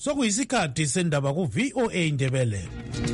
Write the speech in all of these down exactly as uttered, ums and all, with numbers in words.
sokuyisikhathi sendaba ku V O A Ndebele.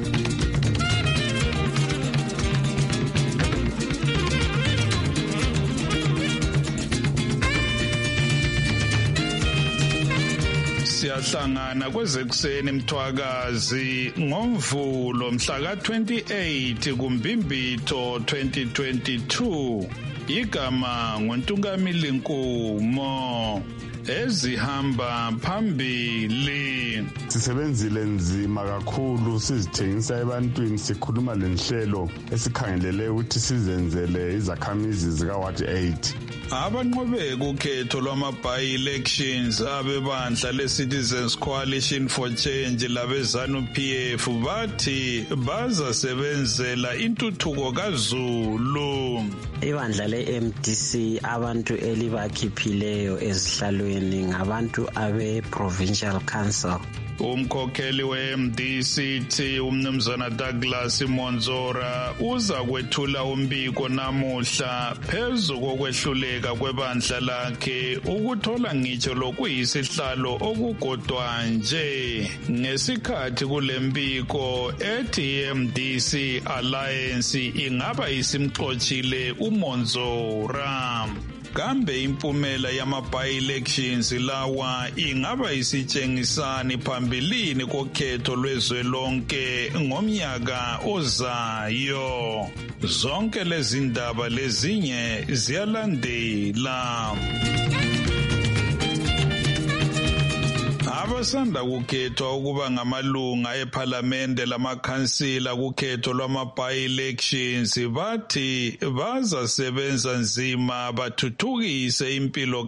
Siyahlangana kwezekuseni Mthwakazi ngoMvulo mhla ka twenty-eight kuMbimbitho twenty twenty-two. Igama nguNtungamili Nkumo. Ezihamba phambili. Sisebenzile nzima kakhulu sizithengisa ebantwini sikhuluma lenhlelo esikhangelele ukuthi sizenzele izakhamizi zika Ward eight. Abanqobe kukhetho lwama-by-elections abebandla le-Citizens Coalition for Change labezanu P F bathi bazasebenzela intuthuko kaZulu. Ibandla le-M D C abantu elibakhiphileyo ezihlalweni ngabantu abe-Provincial Council. Umkhokheli we-M D C T umnumzana Douglas Monzora uza kwethula umbiko namuhla phezu kokwehluleka kwebandla lakhe ukuthola ngitsho lokuyisihlalo okugodwa nje ngesikhathi kulembiko ethi i-M D C Alliance ingaba isimxoxile uMonzora. Kambe impumela yama-by-elections lawa ingaba isitshengisani phambilini kokhetho lwezwelonke ngomnyaka ozayo. Zonke lezi ndaba lezinye ziyalandela. Abasanda kukhethwa ukuba ngamalunga ePhalamende lamakhansila kukhetho lwama-by-elections bathi bazasebenza nzima bathuthukise impilo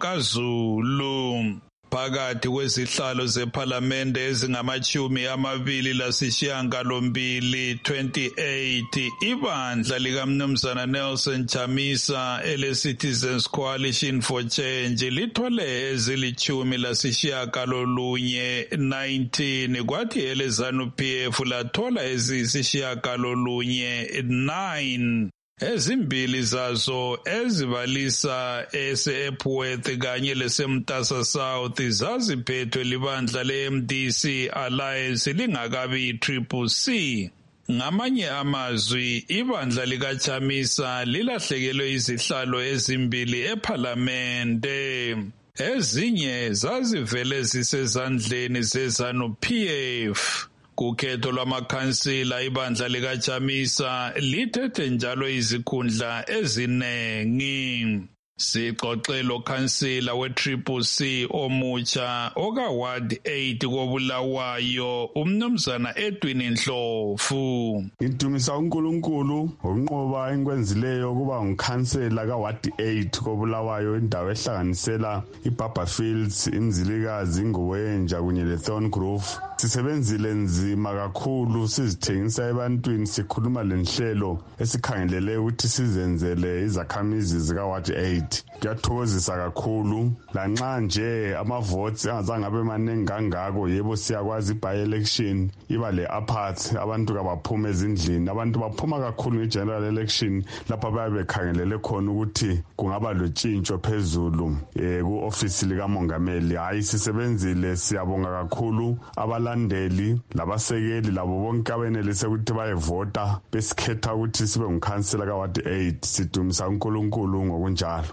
kaZulu. Phakathi kwezihlalo zePhalamende ezingamachumi amabili lasishiyagalombili twenty-eight ibandla likaMnumzana Nelson Chamisa ele-Citizens Coalition for Change lithole ezilichumi lasishiyagalolunye nineteen kwathi eleZanu P F lathola eziyisishiyagalolunye nine. Ezimbili zazo ezibalisa ese-Epworth kanye lesemtasa South zaziphethwe libandla le-M D C Alliance lingakabi i-Triple C. Ngamanye amazwi ibandla likaChamisa lilahlekelwe izihlalo ezimbili ePhalamende. Ezinye zazivele zisezandleni zeZanu P F. Kukhetho lwamakhansila ibandla likaChamisa lithethe njalo izikhundla ezinengi. Sixoxelo khansila we-Triple C omutsha oka-Ward eight koBulawayo umnumzana Edwin Ndlovu. Ngidumisa uNkulunkulu ngokunqoba enkwenzileyo kuba ngukhansela ka-Ward eight koBulawayo indawo ehlanganisela iBarberfields, iMzilikazi, iNgowenja kunye leThorngrove. Sisebenzile nzima kakhulu sizithengisa ebantwini sikhuluma lenhlelo esikhangelele ukuthi sizenzele izakhamizi zika Ward eight. Kuyathokozisa kakhulu lanxa nje amavotes angazange abe maningi kangako yebo siyakwazi by-election iba le-apart abantu kabaphuma ezindlini abantu baphuma kakhulu nge-general election lapha bayabe bekhangelele khona ukuthi kungaba lotshintsho phezulu eh ku-office likamongameli. Hayi sisebenzile siyabonga kakhulu abalandeli labasekeli labo bonke abenelise ukuthi bayevota besikhetha ukuthi sibe ngukhansela ka-Ward eight. Sidumisa uNkulunkulu ngokunjalo.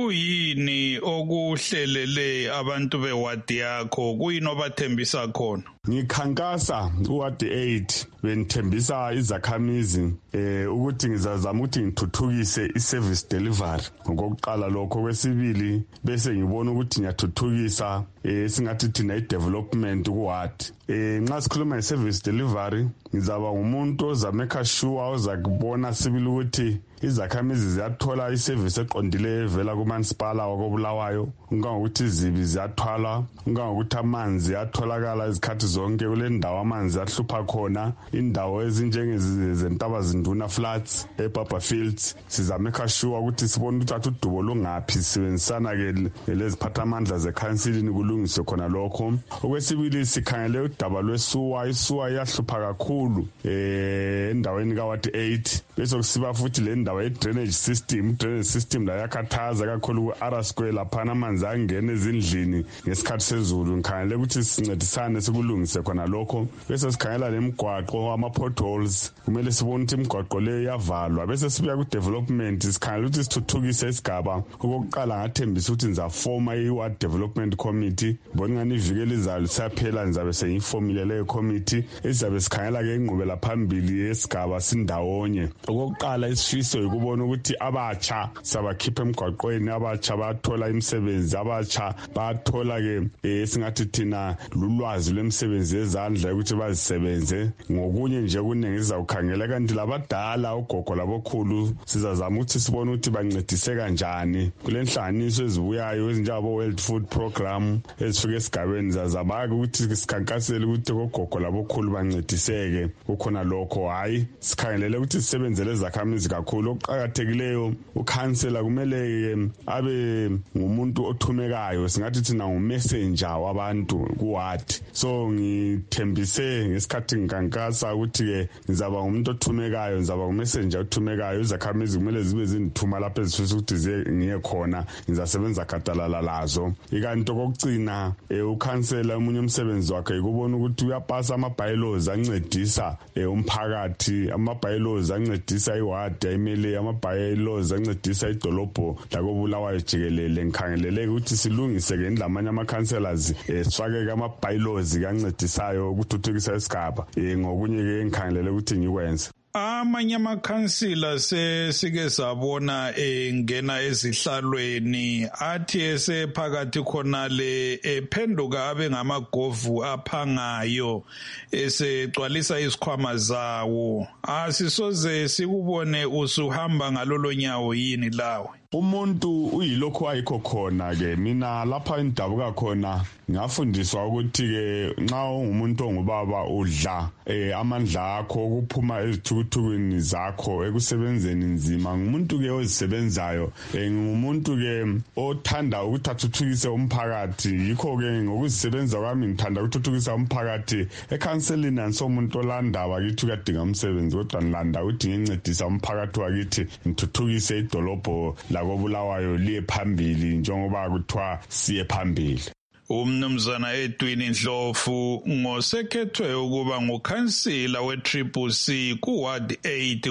Kuyini okuhlelele abantu be-ward yakho? Kuyini obathembisa khona? Ngikhankasa u-Ward eight benithembisa izakhamizi eh ukuthi ngizazama ukuthi ngithuthukise i-service delivery. Ngokuqala lokho, kwesibili bese ngibona ukuthi ngiyathuthukisa eh singathi thina i-development ku-ward. Eh nxa sikhuluma nge-service delivery ngizaba ngumuntu ozameka sure ozakubona sibili ukuthi izakhamizi ziyathola iservice eqondile evela kumansipala wakoBulawayo, ungangokuthi izibi ziyathwala, ungangokuthi amanzi atholakala izikhathi zonke kule ndawo amanzi ahlupha khona, indawo ezinjengezentaba zinduna flats eBarberfields. Sizameka sure ukuthi sibone ukuthi udubo lungaphi sisebenzisana ke leziphathamandla zekhansilini kulungiswe khona lokho. Okwesibili sikhangele udaba lwesuwa, isuwa iyahlupha kakhulu eh endaweni ka-Ward eight. Bese kusiba futhi le ndawo ye-drainage system, drainage system la yakhathaza ngiyakhuthazwa kakhulu ku-R Square laphana amanzi angene ezindlini ngesikhathi sezulu ngikhangele ukuthi sincedisane sikulungise khona lokho bese sikhangela lemigwaqo ama-potholes kumele sibone ukuthi imigwaqo leyo iyavalwa bese sibuya ku-development sikhangela ukuthi sithuthukise isigaba okokuqala ngathembisa ukuthi ngizafoma i-ward development committee bona ngani iviki elizayo lisaphela ngizabe sengiyifomile leyo committee ezizabe sikhangela-ke ingqubela phambili yesigaba sindawonye okokuqala isifiso yikubona ukuthi abatsha sabakhipha emgwaqweni abatsha bathola imisebenzi abatsha bathola-ke esingathi thina lulwazi lwemisebenzi yezandla ukuthi bazisebenze ngokunye nje kuningi sizawukhangela kanti labadala ogogo labokhulu sizazama ukuthi sibone ukuthi bancedise kanjani kule nhlanganiso ezibuyayo ezinjengabo-World Food Program ezifika esigabeni zazabake ukuthi sikhankasele ukuthi ogogo labokhulu bancediseke kukhona lokho hayi sikhangelele ukuthi sisebenzele izakhamizi kakhulu okuqakathekileyo ukhansela kumele abe ngumuntu othumekayo singathi thina ngumessenger wabantu kuward so ngithembise ngesikhathi ngikankasa ukuthi-ke ngizaba ngumuntu othumekayo ngizaba ngumessenger othumekayo izakhamizi kumele zibe zindithuma lapho ezifisa ukuthi ngiye khona ngizasebenza gadalala lazo ikanti okokugcina ukhansela omunye umsebenzi wakhe yikubona ukuthi uyapasa ama-bylaws ancedisa umphakathi ama-bylaws ancedisa iward ayimele ama-bylaws ancedisa idolobho lakobulawayo jikelele ngikhangeleleke ukuthi silungise-ke nilamanye ama-councillors sifake-ke ama-bylaws kancedisayo ukuthuthukisa isigaba ngokunye-ke ngikhangelele ukuthi ngikwenze. Amanye amakhansila sesike sabona engena ezihlalweni athi esephakathi khonale ephenduka abe ngamagovu aphangayo esegcwalisa isikhwama zawo asisoze sikubone usuhamba ngalolo nyawo yini lawe umuntu uyilokho ayikho khona ke mina lapha endabuka khona ngafundiswa ukuthi ke nxa ungumuntu ongubaba udla eh amandla akho ukuphuma ezithukuthukwini zakho ekusebenzeni nzima ngumuntu ke ozisebenzayo ngumuntu ke othanda ukuthi athuthukise umphakathi yikho ke ngokuzisebenza kwami ngithanda ukuthuthukisa umphakathi ekhanselini ansomuntu olanda bakithi kuyadinga umsebenzi kodwa ngilanda ukuthi ngincedisa umphakathi wakithi ngithuthukise idolobho lakobulawayo liye phambili njengoba kuthiwa siye phambili. Umnumzana Edwin Ndlovu ngosekhethwe ukuba ngukhansila we-Triple C ku-Ward eight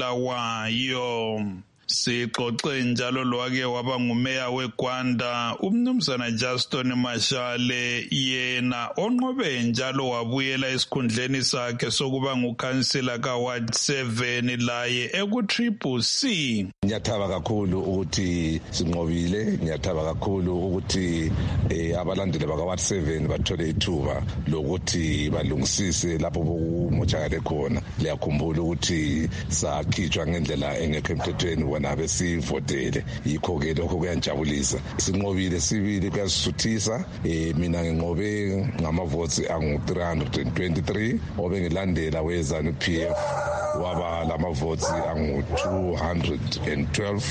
kobulawayo. Sixoxe njalo lwake waba ngumeya weGwanda umnumzana Justin Mashale yena onqobe njalo wabuyela esikhundleni sakhe sokuba ngukhansila ka-Ward seven laye eku-Triple C. Ngiyathaba kakhulu ukuthi sinqobile, ngiyathaba kakhulu ukuthi eh, abalandeli baka-Ward seven bathole ithuba lokuthi balungisise lapho bokumoshakale khona. Liyakhumbula ukuthi sakhitshwa ngendlela engekho emthethweni bona besivotele yikho-ke lokho kuyanjabulisa. Sinqobile sibili kuyasisuthisa. eh, mina nginqobe ngamavotes angu-three hundred twenty-three obe ngilandela wezanu P F waba lamavotes angu-two hundred twelve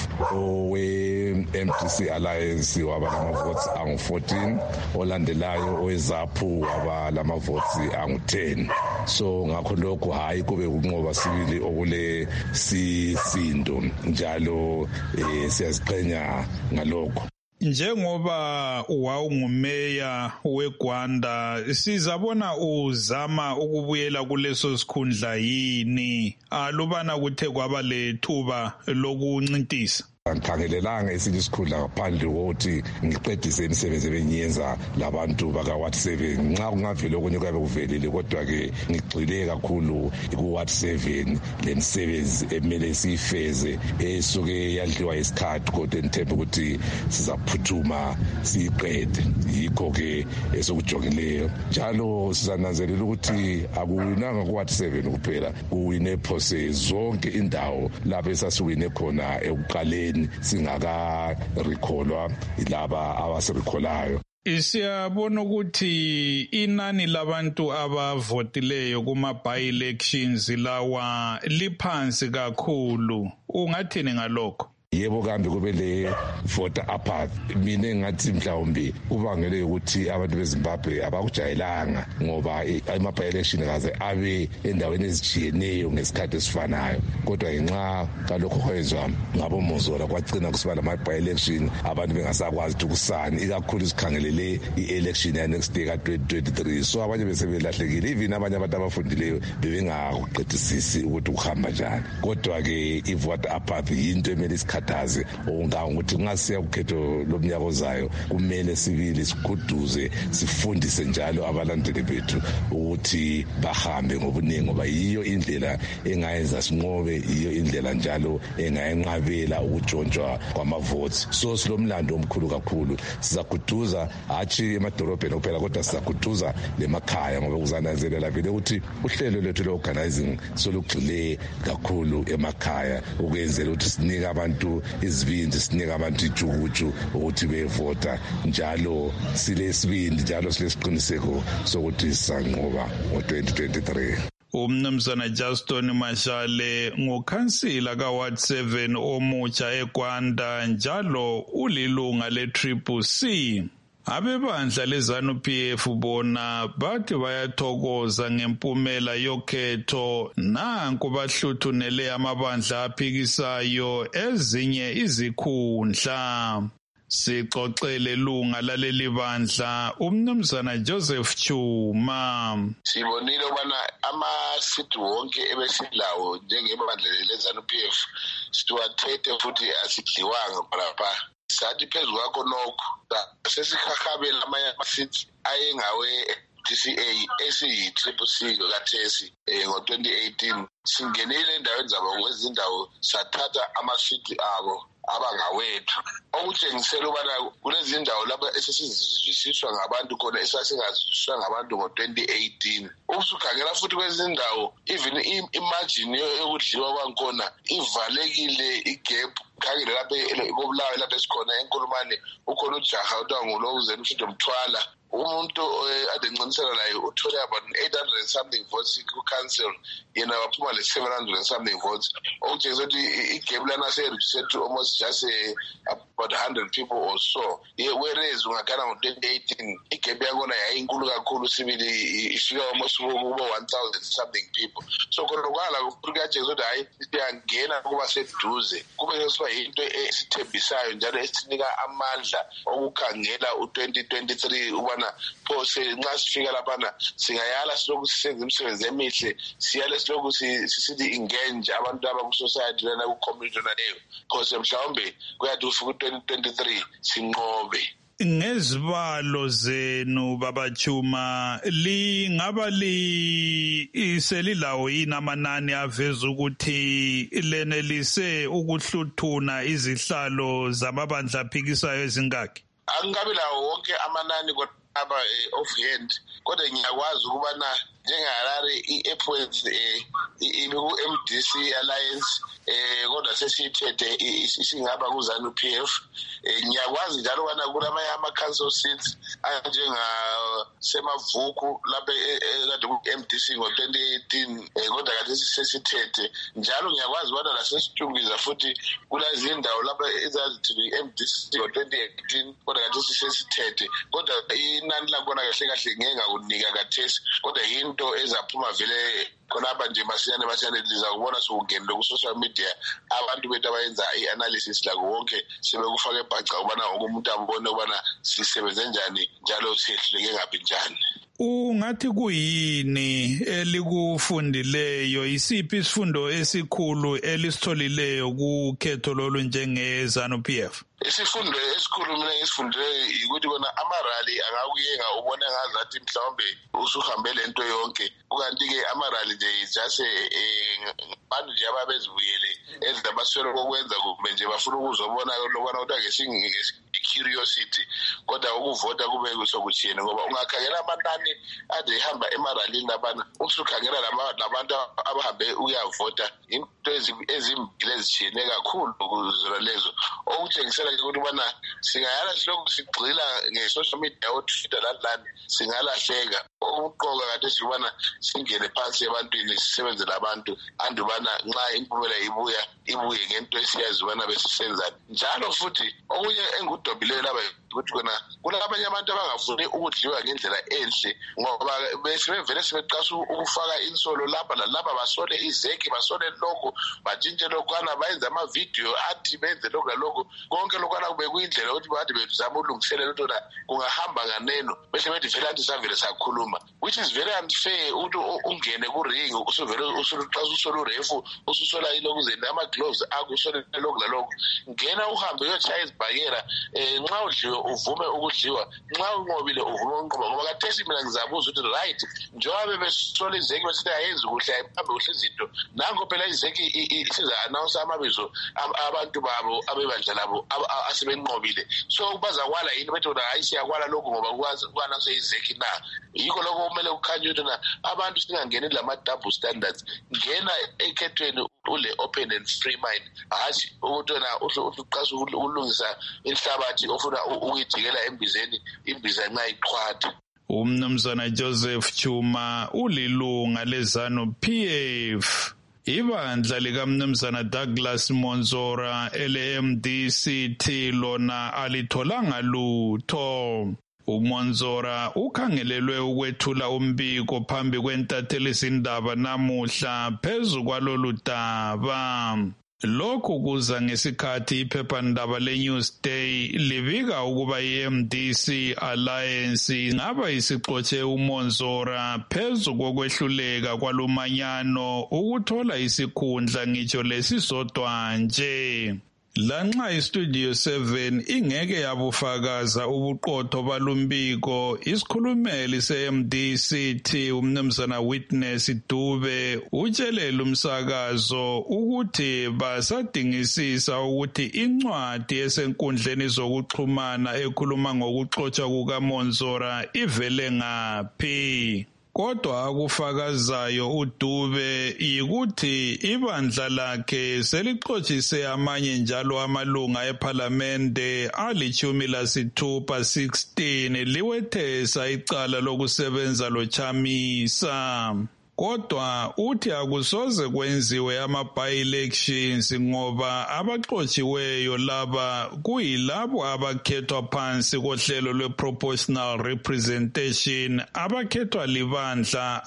owe-M D C Alliance waba lamavotes angu-fourteen olandelayo owezaphu waba lamavotes angu-ten. So ngakho lokho hayi kube ukunqoba sibili okule sisindo njalo eh, siyaziqhenya ngalokho. Njengoba wawungumeya weGwanda sizabona uzama ukubuyela kuleso sikhundla yini alubana kuthe kwaba lethuba lokuncintisa. Angikhangelelanga esinye isikhundla ngaphandle kokuthi ngiqedise imisebenzi ebengiyenza labantu baka-Ward seven. Nxa kungavele okunye kuyabe kuvelile kodwa-ke ngigxile kakhulu ku-Ward seven le misebenzi emele siyifeze esuke yadliwa isikhathi kodwa ngithemba ukuthi sizaphuthuma siyiqede. Yikho-ke esokujongileyo njalo sizananzelela ukuthi akuwinanga ku-Ward seven kuphela, kuwine phose zonke indawo lapho esasiwine khona ekuqaleni singaka-recallwa ilaba abasirikholayo. Siyabona ukuthi inani labantu abavotileyo kuma-by-elections lawa liphansi kakhulu. Ungathini ngalokho? yebo kambe kube le voter apathy. Mina engathi mhlawumbe kubangele ukuthi abantu beZimbabwe abakujayelanga ngoba ama election kaze abe endaweni ezitshiyeneyo ngesikhathi esifanayo, kodwa ngenxa kalokho kwenzwa ngabo Mozola kwagcina kusiba lama election abantu bengasakwazi ukusana, ikakhulu sikhangelele i-election ya next day ka twenty twenty-three. So abanye besebelahlekile, even abanye abantu abafundileyo bebengakuqedisisi ukuthi ukuhamba njani. Kodwa ke i-voter apathy into emele isikhathaze ukuthi ngasiya ukhetho lomnyaka ozayo kumele sibili sikhuduze sifundise njalo abalandeli bethu ukuthi bahambe ngobuningi ngoba yiyo indlela engayenza sinqobe, yiyo indlela njalo engayenqabela ukutshontshwa kwama-votes. So silomlando omkhulu kakhulu, sizakuduza hathi emadolobheni kuphela kodwa sizakuduza lemakhaya ngoba kuzananzelela vele ukuthi uhlelo lwethu le-organizing solugxile kakhulu emakhaya ukwenzela ukuthi sinike abantu izibindi, sinike abantu ijukuju ukuthi bevota njalo silesibindi, njalo silesiqiniseko sokuthi sisanqoba ngo-twenty twenty-three. Umnumzana Justin Mashale ngukhansila ka-Ward seven omutsha eGwanda njalo ulilunga le-Triple C. Abebandla leZANU P F bona bathi bayathokoza ngempumela yokhetho, nanku bahluthunele amabandla aphikisayo ezinye izikhundla. Sixoxele lunga laleli bandla umnumzana Joseph Chuma. Sibonile ubana ama-seat wonke ebesilawo njengebandla leZANU P F siwathethe futhi asidliwanga lapha. Sathi phezu kwakho nokho sesikhahabela amanye ama-seats ayengawe D C A esiyi-Triple C kathesi ngo-twenty eighteen. Singenile endaweni zabo kwezindawo sathatha ama-seat abo abangawethu, okutshengisela ubana kulezi ndawo lapho esesiziswa ngabantu khona esasingaziswa ngabantu ngo-twenty eighteen. Usukhangela futhi kwezindawo even imagine yokudliwa kwakhona ivalekile igap. Khangela lapha eBulawayo lapha esikhona eNkulumane ukhona ujaha kuthiwa ngulo uzeni uShido Mthwala, umuntu adencintisana laye uthole about eight hundred and something votes ku-council, yena waphuma le-seven hundred and something votes, okutshengisa ukuthi igame lana se-reduced to almost just uh, about one hundred people or so. Whereas ungakhala ngo-twenty eighteen igame yakhona yayinkulu kakhulu, sibili ifika almost kubo one thousand something people. So khona kwala kuyatshengisa ukuthi hayi siyangena kuba seduze, kube sesiba yinto esithembisayo njalo esinika amandla okukhangela u-twenty twenty-three ubana phose nxa sifika laphana singayala silokhu sisenza imisebenzi emihle, siyale silokhu sisithi engage abantu abaku-society lana ku-community lana leyo, phose mhlawumbe kuyathi ufika u-twenty twenty-three sinqobe. Ngezibalo zenu Baba Chuma, lingaba li selilawo yini amanani aveza ukuthi lenelise ukuhluthuna izihlalo zamabandla aphikisayo ezingaki? Angabi lawo wonke amanani kodwa offhand, kodwa ngiyakwazi ukubana njengaHarare i-Epworth iku-M D C Alliance kodwa sesithethe isingaba kuZANU P F. Ngiyakwazi njalo ukubana kulamanye ama-council seats anjengasemavuku lapha kade ku-M D C ngo-twenty eighteen kodwa kade sesithethe njalo. Ngiyakwazi ukubana lasesitshungiza futhi kulezi ndawo lapha ezazithi i-M D C ngo-twenty eighteen kodwa kade sesithethe, kodwa inani lakhona kahle kahle ngeke ngakunika kathesi, kodwa yinto ezaphuma vele khonapha nje masinyane masinyane liza kubona sokungenile ku-social media abantu bethu abayenza i-analysis lako wonke sebekufaka ebhaca ubana wonke umuntu abone ubana sisebenze njani njalo siyehluleke ngaphi njani. Ungathi kuyini elikufundileyo, isiphi isifundo esikhulu elisitholileyo kukhetho lolu njenge-ZANU P F? Isifundo esikhulu mina ngisifundile ukuthi bona amarali angakuyenga ubone ngazathi mhlawumbe usuhambe lento yonke, ukanti-ke amarali nje just abantu nje ababezibuyele ezabaswele kokwenza kumbe nje bafuna ukuzobona lokwana kuthiwa ngesicuriosity, kodwa ukuvota kube kusokutshiyene ngoba ungakhangela amanani ade ehamba emaralini labana usukhangela labantu abahambe uyavota into ezimbili ezishiyene kakhulu kuzona lezo okutshengisela ukuthi ubana singayala silokhu sigxila nge-social media otwitter lalani singalahleka okuqoka kade sibana singene phansi ebantwini sisebenze labantu andubana nxa impumela ibuya ibuye ngento esiyazi ubana besisenzani njalo futhi okunye engudobileyo laba ukuthi kona kulabanye abantu abangafuni ukudliwa ngendlela enhle ngoba besebevele sebeqasa ukufaka insolo lapha lalapha basole izeki basole lokho batshintshe lokwana bayenza ama-video athi benze lokhu lalokhu konke lokwana kube kuyindlela ukuthi bathi bezama ukulungiselela ukuthi kungahamba nganeno bese bethi vele anti savele sakhuluma which is very unfair ukuthi ungene kuring usuvele usuqasa usolo urefu ususola ilokuze nama-gloves akusole lokhu lalokhu ngena uhambe uyochaya izibhakela um nxa udliwe uvume ukudliwa nxa unqobile uvume unqoba ngoba kathesi mina ngizabuza ukuthi right njengoba bebesola izeki besithi ayenzi kuhle ayiphambe kuhle izinto nango phela izeki isiza-announce amabizo abantu babo abebandla labo asebenqobile so bazakwala yini bethi ona hayi siyakwala lokhu ngoba kwanase izeki na yikho lokho kumele kukhanye ukuthi na abantu singangeni lama-double standards ngena ekhethweni ule open and free mind hashi ukuthi wena uqasa ukulungisa inhlabathi ofuna ukuyijikela embizeni imbiza nxa iqhwatha. Umnumzana Joseph Chuma ulilunga lezanu P F. Ibandla likaMnumzana Douglas Monzora ele M D C T lona alitholanga lutho. uMonzora ukhangelelwe ukwethula umbiko phambi kwentatheli izindaba namuhla phezu kwalolu daba. Lokhu kuza ngesikhathi iphephandaba le-Newsday libika ukuba i-M D C Alliance ingaba isixotshe uMonzora phezu kokwehluleka kwalumanyano ukuthola isikhundla ngitsho lesisodwa nje. Lanxa iStudio seven ingeke yabufakaza ubuqotho balumbiko, isikhulumeli se-M D C T uMnumzana Witness Dube utshelele umsakazo ukuthi basadingisisa ukuthi incwadi esenkundleni zokuxhumana ekhuluma ngokuxotshwa kukaMonzora ivele ngaphi. Kodwa akufakazayo uDube yikuthi ibandla lakhe selixotshiswe amanye njalo amalunga eParliamente alichumi lasithupha sixteen liwethesa icala lokusebenza loChamisa. Kodwa uthi akusoze kwenziwe ama-by-elections ngoba abaxotshiweyo laba kuyilabo abakhethwa phansi kohlelo lwe-proportional representation abakhethwa libandla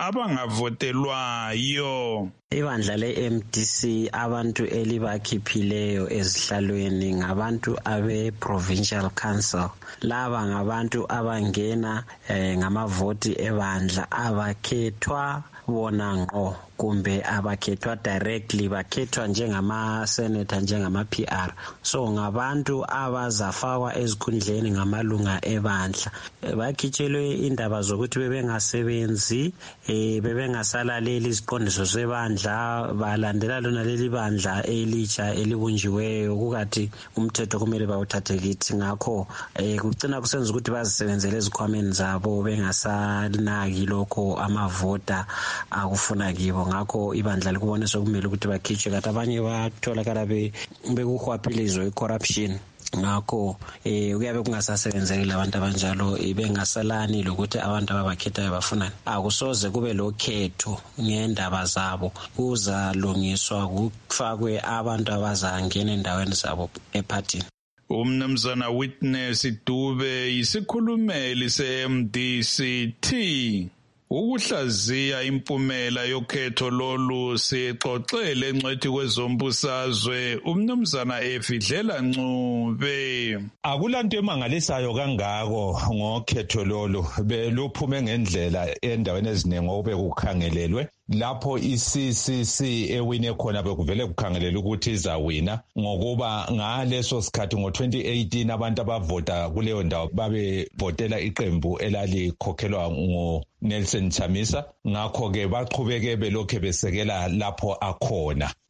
abangavotelwayo. Ibandla le-M D C abantu elibakhiphileyo ezihlalweni ngabantu abe-Provincial Council. Laba ngabantu abangena eh, ngamavoti ebandla abakhethwa bona ngqo kumbe abakhethwa directly bakhethwa njengama-senator njengama-P R. So ngabantu abazafakwa ezikhundleni ngamalunga ebandla. Bakhitshelwe indaba zokuthi bebengasebenzi, eh, bebengasalaleli iziqondiso zebandla, balandela lona leli bandla elitsha elibunjiweyo kukathi umthetho kumele bawuthathe kithi. Ngakho eh, kucina kusenza ukuthi bazisebenzele ezikhwameni zabo bengasanaki lokho amavota akufuna kibo. Ngakho ibandla likubonisa kumele ukuthi bakhitshwe kanti abanye batholakala bekuhwaphilizwe i-corruption. Ngakho eh kuyabe kungasasebenzeki labantu abanjalo bengasalani lokuthi abantu ababakhethayo bafunani. Akusoze kube lokhetho ngendaba zabo, kuzalungiswa kufakwe abantu abazangena endaweni zabo ephathini. Umnumzana Witness Dube isikhulumeli se-M D C T. Ukuhlaziya impumela yokhetho lolu sixoxele encwethi kwezombusazwe uMnumzana Efidlela Ncube. Akulanto emangalisayo kangako ngokhetho lolu beluphume ngendlela endaweni eziningi okube kukhangelelwe. Lapho i-C C C ewine khona bekuvele kukhangelela ukuthi izawina ngokuba ngaleso sikhathi ngo-twenty eighteen abantu abavota kuleyo ndawo babevotela iqembu elalikhokhelwa ngo Nelson Chamisa. Ngakho ke baqhubeke belokhe besekela lapho akhona.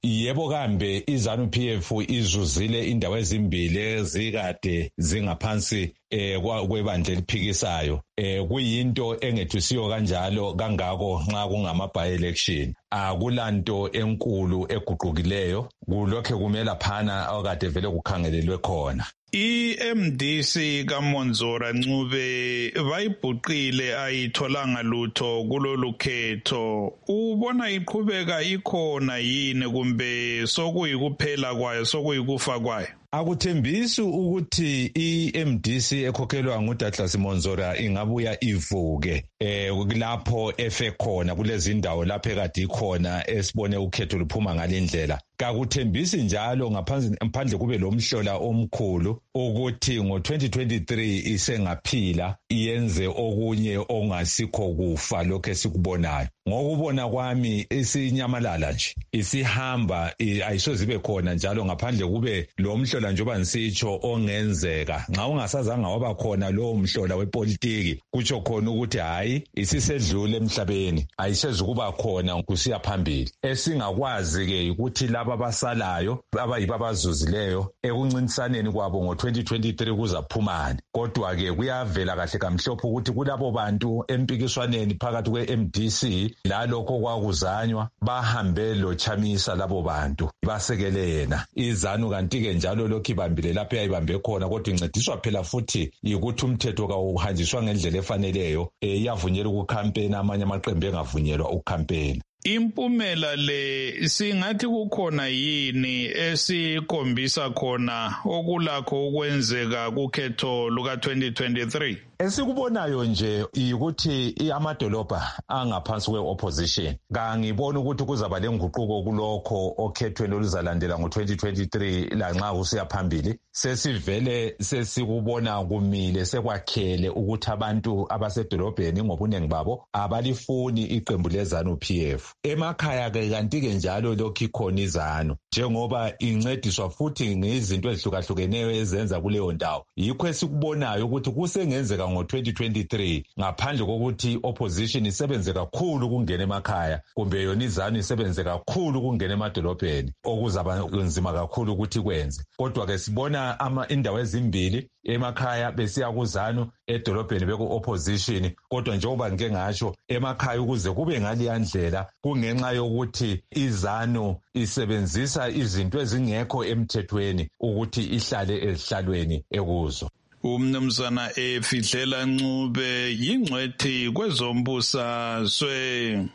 yebo kambe iZANU P F izuzile indawo ezimbili ezikade zingaphansi eh kwebandla eliphikisayo eh kuyinto engethisiyo kanjalo kangako nxa kungama by election akulanto enkulu eguqukileyo kulokho kumela phana okade vele kukhangelelwe khona. I-M D C kaMonzora Ncube bayibhuqile ayitholanga lutho kulolu khetho. Ubona iqhubeka ikhona yini kumbe sokuyikuphela kwayo sokuyikufa kwayo? Akuthembisi ukuthi i-M D C ekhokhelwa nguDouglas Monzora ingabuya ivuke eh lapho efe khona kulezi ndawo lapho ekade ikhona esibone ukhetho luphuma ngalendlela. Kakuthembisi njalo ngaphandle kube lomhlola omkhulu ukuthi ngo twenty twenty-three isengaphila iyenze okunye ongasikho kufa lokho esikubonayo. Ngokubona kwami isinyamalala nje isihamba ayisoze ibe khona njalo ngaphandle kube lo mhlola njengoba nisitsho ongenzeka nxa ungasazanga waba khona lo mhlola wepolitiki kutsho khona ukuthi hayi isisedlule emhlabeni ayiseze kuba khona kusiya phambili. Esingakwazi ke ukuthi laba abasalayo abayiba abazuzileyo ekuncintisaneni kwabo ngo twenty twenty-three kuzaphumani. Kodwa ke kuyavela kahle kamhlophe ukuthi kulabo bantu empikiswaneni phakathi kwe-M D C lalokho kwakuzanywa bahambe lo Chamisa labo bantu basekele yena iZANU kanti ke njalo lokho ibambile lapho yayibambe khona kodwa incediswa phela futhi ukuthi umthetho kawuhanjiswa ngendlela efaneleyo eyavunyelwa ukukhampena amanye amaqembu engavunyelwa ukukhampena. Impumela le singathi kukhona yini esikhombisa khona okulakho ukwenzeka kukhetho luka twenty twenty-three? Esikubonayo nje ukuthi amadolobha angaphansi kwe-opposition kangibona ukuthi kuzaba lenguquko kulokho okhethweni oluzalandela ngo twenty twenty-three lanxa kusiya phambili. Sesivele sesikubona kumile sekwakhele ukuthi abantu abasedolobheni ngobunengi babo abalifuni iqembu leZANU P F. Emakhaya ke kanti ke njalo lokho ikhona iZANU njengoba incediswa futhi ngezinto ezihlukahlukeneyo ezenza kuleyo ndawo. Yikho esikubonayo ukuthi kusengenzeka ngo twenty twenty-three ngaphandle kokuthi opposition isebenze kakhulu kungena emakhaya kumbe yona iZANU isebenze kakhulu kungena emadolobheni okuzaba nzima kakhulu ukuthi kwenze. Kodwa ke sibona ama indawo ezimbili emakhaya besiya kuZANU edolobheni beku opposition. Kodwa njengoba ngike ngasho emakhaya ukuze kube ngali yandlela kungenxa yokuthi iZANU isebenzisa izinto ezingekho emthethweni ukuthi ihlale ezihlalweni ekuzo. Umnumzana Efihlela Ncube yingcwethi kwezombusazwe.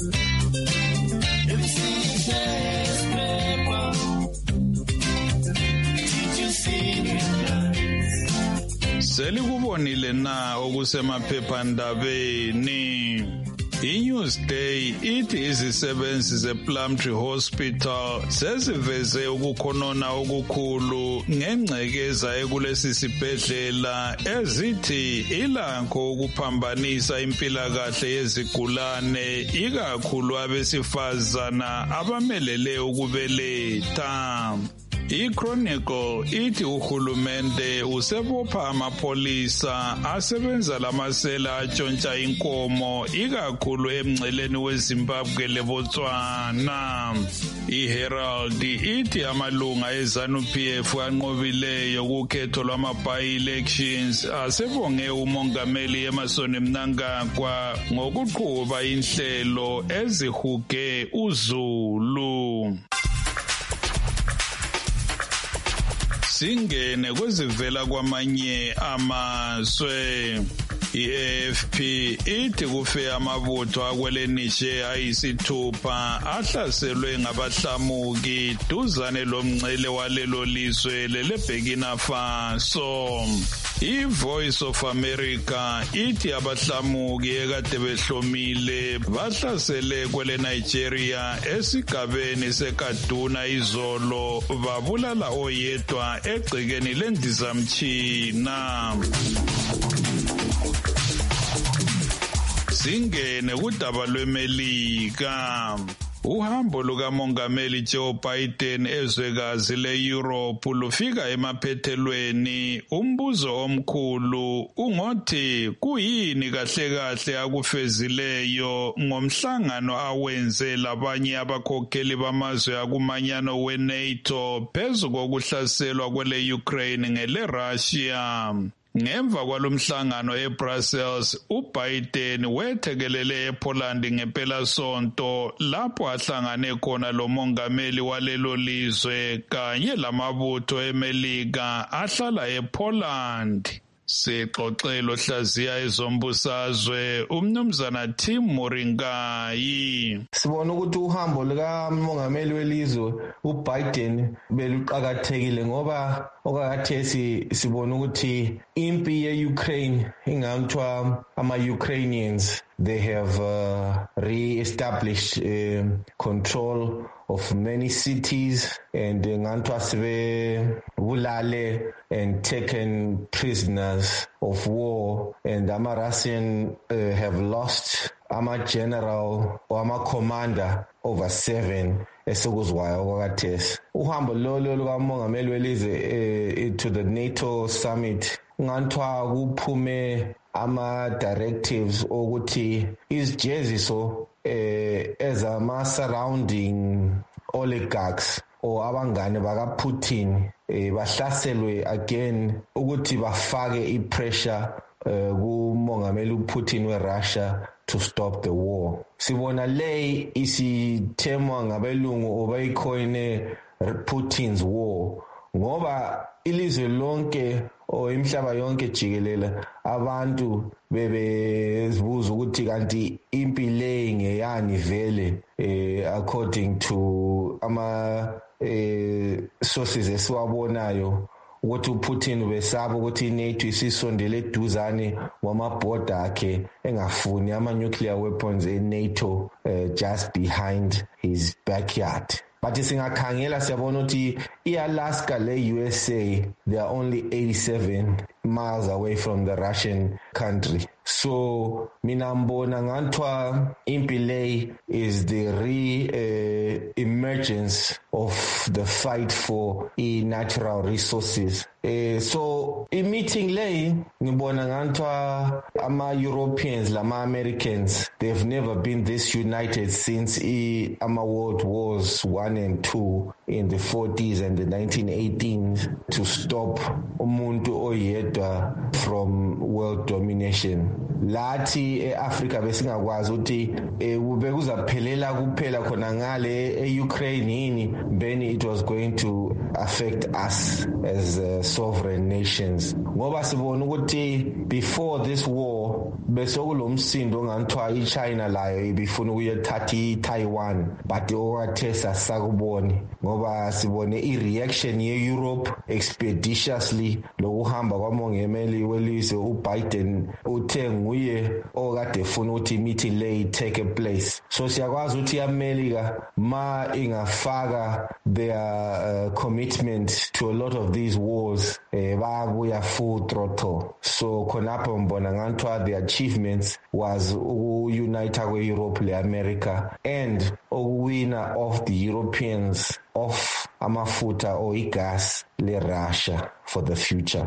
Selikubonile na okusemaphephandabeni? I-Newsday ithi izisebenzi ze-Plumtree Hospital seziveze ukukhonona okukhulu ngengcekeza ekulesi sibhedlela ezithi ilakho ukuphambanisa impilakahle yezigulane ikakhulu abesifazana abamelele ukubeletha. I-Chronicle ithi uhulumende usebopha amapolisa asebenza lamasela atshontsha inkomo ikakhulu emngceleni weZimbabwe leBotswana. I-Herald ithi amalunga eZANU P F anqobileyo kukhetho lwama-by-elections asebonge umongameli Emmerson Mnangagwa ngokuqhuba inhlelo ezihuge uZulu. Singene kwezivela kwamanye amazwe. I-A F P ithi kufe amabutho akwelenishe ayisithupha ahlaselwe ngabahlamuki duzane lomngcele walelo lizwe leleBurkina Faso. I-Voice of America ithi abahlamuki ekade behlomile bahlasele kwele Nigeria esigabeni seKaduna izolo babulala oyedwa egcekeni lendizamtshina. Singene kudaba lweMelika. Uhambo lukamongameli Joe Biden ezwekazi le-Europe lufika emaphethelweni. Umbuzo omkhulu ungothi kuyini kahle kahle akufezileyo ngomhlangano awenze labanye abakhokheli bamazwe akumanyano we-NATO phezu kokuhlaselwa kwele Ukraine ngele Russia. Ngemva kwalomhlangano eBrussels, uBiden wethekelele ePoland ngempela sonto lapho ahlangane khona lo mongameli walelo lizwe kanye lamabutho eMelika ahlala ePoland. Sixoxelo hlaziya ezombusazwe umnumzana Tim Moringayi. Sibona ukuthi uhambo lika mongameli welizwe uBiden beluqhakathekile ngoba okakathesi sibona ukuthi impi ye-Ukraine inganthiwa ama-Ukrainians they have uh, re-established uh, control of many cities and nganthiwa sebebulale and taken prisoners of war, and ama-Russian uh, have lost ama-general or ama-commander over seven esekuzwayo okwakathesi. Uhambo lolo lukamongameli welizwe to the NATO summit nganthiwa kuphume ama-directives ukuthi izijeziso eh, ezama-surrounding oligarchs or abangane baka-Putin eh, bahlaselwe again ukuthi bafake i-pressure eh, kumongameli uPutin we-Russia to stop the war. Sibona le isithemwa ngabelungu obayikhoine Putin's war ngoba ilizwe lonke o imhlaba yonke jikelele abantu bebezibuza ukuthi kanti impi le ngeyani vele eh, according to ama eh, sources esiwabonayo ukuthi uPutin besaba ukuthi iNATO isisondele eduzane kwamabhoda akhe engafuni ama-nuclear weapons eNATO uh, just behind his backyard. But singakhangela siyabona ukuthi iAlaska le-U S A, they are only eighty-seven miles away from the Russian country. So mina mbona nganthiwa impi le is the re-emergence uh, of the fight for natural resources. Uh, so i-meeting le ngibona nganthiwa ama-Europeans lama-Americans, they've never been this united since i- ama-world wars one and two in the forties and the nineteen eighteens to stop umuntu oyedwa from world domination. Lathi eAfrica besingakwazi ukuthi bekuzaphelela kuphela khona ngale eUkraine yini, then it was going to affect us as uh, sovereign nations. Ngoba sibona ukuthi before this war besokulomsindo onganthiwa iChina layo ibifuna ukuyethatha iTaiwan, but okwathesa sakuboni ngoba sibone i-reaction ye-Europe expeditiously lokuhamba kwamongameli welizwe uBiden uthe nguye okade efuna ukuthi meeting le take place. So siyakwazi ukuthi iAmerica ma ingafaka their uh, commitment to a lot of these wars eh, babuya full throttle. So khonapho mbona nganthiwa the achievements was uku-unite kwe-Europe le-America and ukuwina of the Europeans of amafutha or igas le-Russia for the future.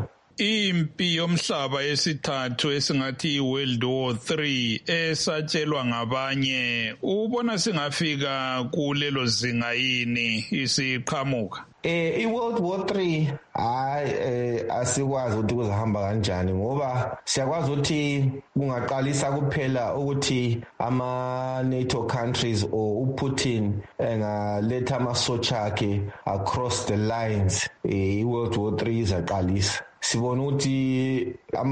Impi yomhlaba yesithathu esingathi World War three esatshelwa ngabanye ubona singafika kulelo zinga yini isiqhamuka? Eh iWorld War three hayi eh asikwazi ukuthi kuzahamba kanjani ngoba siyakwazi ukuthi kungaqalisa kuphela ukuthi ama NATO countries or uPutin engaletha amasotsha akhe across the lines. eh iWorld War three izaqalisa. Sibona ukuthi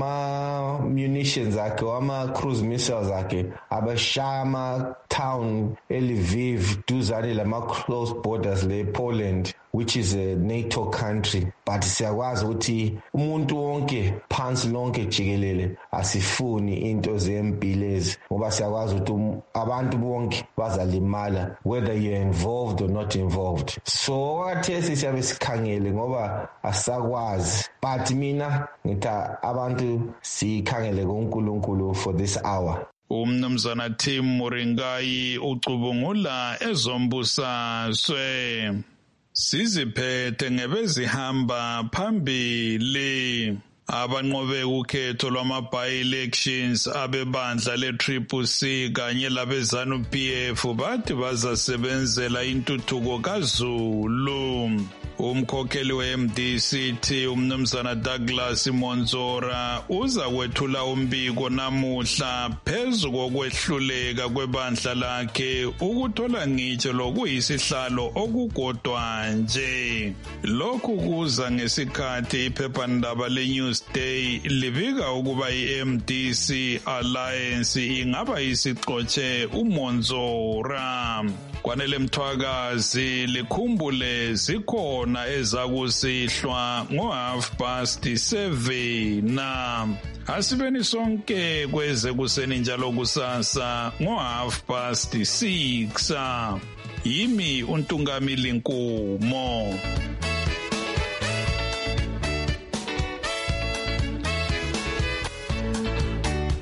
ama munitions akhe ama cruise missiles akhe abashama town eLviv duzane lama close borders le Poland, which is a NATO country. But siyakwazi ukuthi umuntu wonke phansi lonke jikelele asifuni into zempilezi ngoba siyakwazi ukuthi abantu bonke bazalimala whether you're involved or not involved. So wakhathesi siyabe sikhangele ngoba asakwazi, but mina ngitha abantu sikhangele kuNkulunkulu for this hour. Umnumzana Tim Muringai ucubungula ezombusazwe. Siziphethe ngebezihamba phambili. Abanqobe ukhetho lwama-by-elections abebandla le-Triple C kanye labezanu-P F bathi bazasebenzela intuthuko kaZulu. Umkhokheli we-M D C T umnumzana Douglas Monzora uza kwethula umbiko namuhla phezu kokwehluleka kwebandla lakhe ukuthola ngitsho lokuyisihlalo okukodwa nje. Lokhu kuza ngesikhathi iphephandaba le-Newsday libika ukuba i-M D C Alliance ingaba isixotshe uMonzora. Kwanele Mthwakazi likhumbule zikhona ezakusihlwa ngo half past seven. Asibeni sonke kweze kuseni njalo kusasa ngo half past six. Yimi uNtungamili Nkumo.